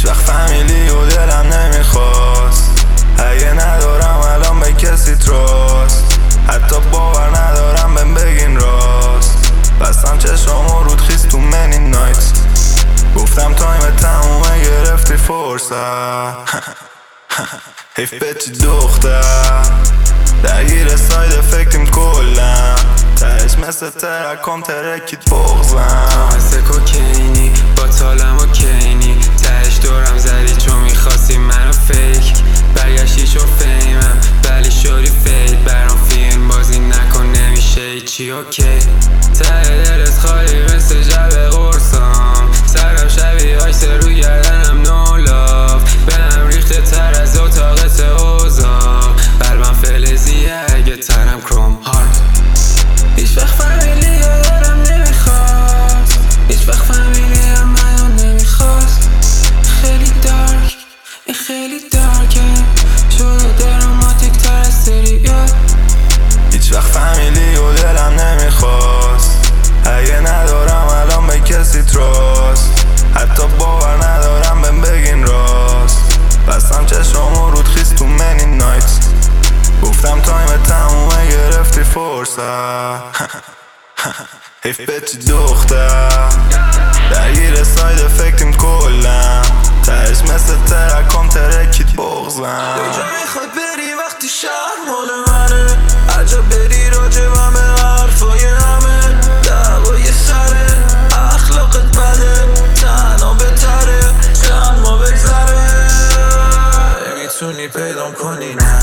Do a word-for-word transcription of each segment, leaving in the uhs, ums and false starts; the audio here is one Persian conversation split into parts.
وقت فهمیدی و دلم نمیخواست. اگه ندارم الان به کسی تراست، حتی باور ندارم بهم بگین راست. بستم چشم و رود خیست تو منی نایت. گفتم تایم تمومه گرفتی فرصت. حیف به چی دختر درگیر ساید افکتیم کلم. تهش مثل ترکم ترکید بغزم. مثل کوکینی با تالم و کینی، تهش دورم زدی چون میخواستی منو فیک. برگشتی چون فیمم ولی شوری فید. برام فیلم بازی نکن نمیشه ایچی اوکی. ته دلت خالی مثل جب قرصام. سرم شبیه آیس رو گردنم نو لاف. بهم ریخته تر از اتاقت اوزا. قلبم فلزیه اگه ترم کروم هارد. هیچ وقت فامیلی یادم نمیخواست. هیچ وقت فامیلی هم منو نمیخواست. خیلی دارک این خیلی دارکه، شده دراماتیک تر از سریال. هیچ وقت فهمیدی و دلم نمیخواست. اگه ندارم الان به کسی تراست، حتی باور ندارم بهم بگین راست. بستم چشم و رود خیست تو منی نایت. گفتم تایم تمومه گرفتی فرصت. حیف به چی دختر درگیر ساید افکتیم کلم. تهش مثل ترکم ترکید بغزم. کجا میخوای بری وقتی شهر مال منه؟ هرجا بری راجبم به حرفای همه. دعوای سره اخلاقت بده، تنها بهتره چند ما بگذره. نمیتونی پیدام کنی نه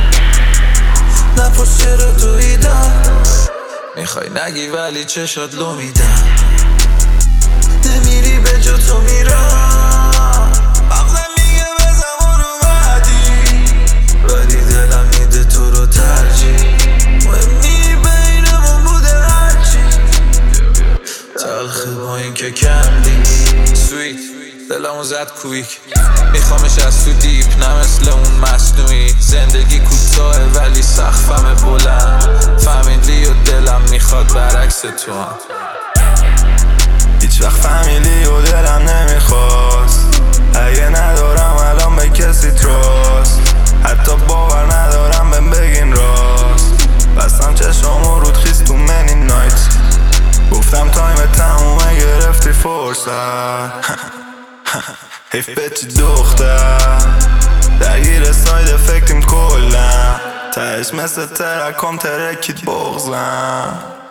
نپرس چرا دویدم. میخوای نگی ولی چشات لو میدم. نمیری به جا تو میرم. مغزم میگه به زمان اومدی، ولی دلم میده تو رو ترجیح. مهمی بینمون بوده هرچی. تلخه با این که کندی سویت دلمو زد کویک. میخوامش از تو دیپ نه مثل اون مصنوعی. زندگی کوتاهه ولی سقفم بلند. فهمیدی و دلم میخواد برعکس تو هم. هیچ وقت فهمیدی و دلم نمیخواست. اگه ندارم الان به کسی تراست، حتی باور ندارم بهم بگین راست. بستم چشم و رود خیست تو منی نایت. گفتم تایم تمومه گرفتی فرصت. حیف به چی دختر درگیر ساید افکتیم کلم. تهش مثل ترکم ترکید بغزم.